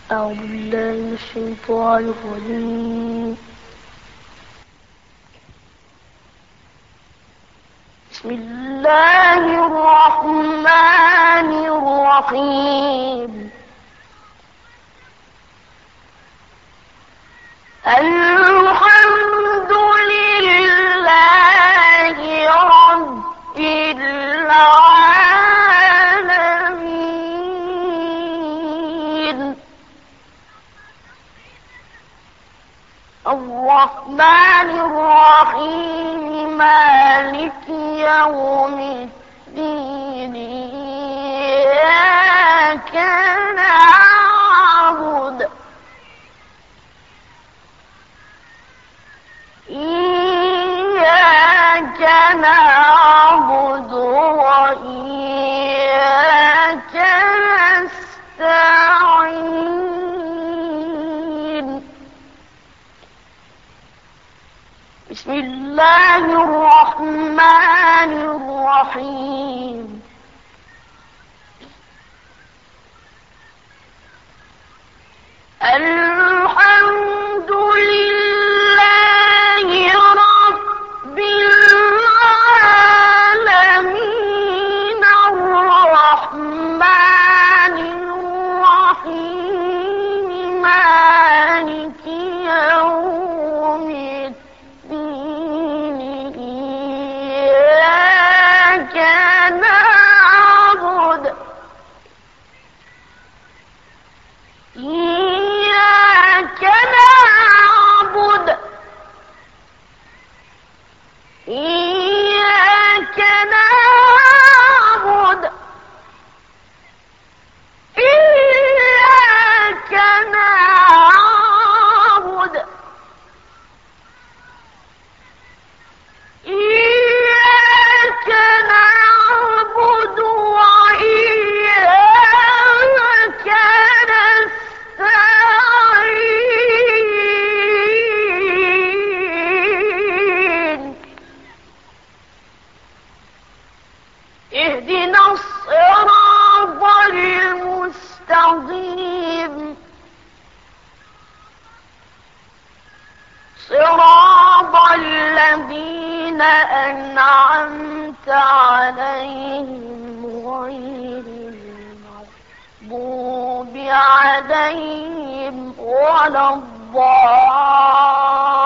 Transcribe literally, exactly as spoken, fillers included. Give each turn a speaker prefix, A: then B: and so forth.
A: أعوذ بالله من الشيطان الرجيم. بسم الله الرحمن الرحيم. الحمد لله رب العالمين الرحمن الرحيم مالك يوم الدين إياك نعبد إياك نعبد وإياك نستعين. بسم الله الرحمن الرحيم. الحمد لله رب العالمين الرحمن الرحيم مالك يوم الدين إياك نعبد إياك نعبد إياك نعبد إياك نعبد إياك نعبد وإياك نستعين. اهدنا الصراط المستقيم صراط الذين أنعمت عليهم غير المغضوب عليهم ولا الضالين.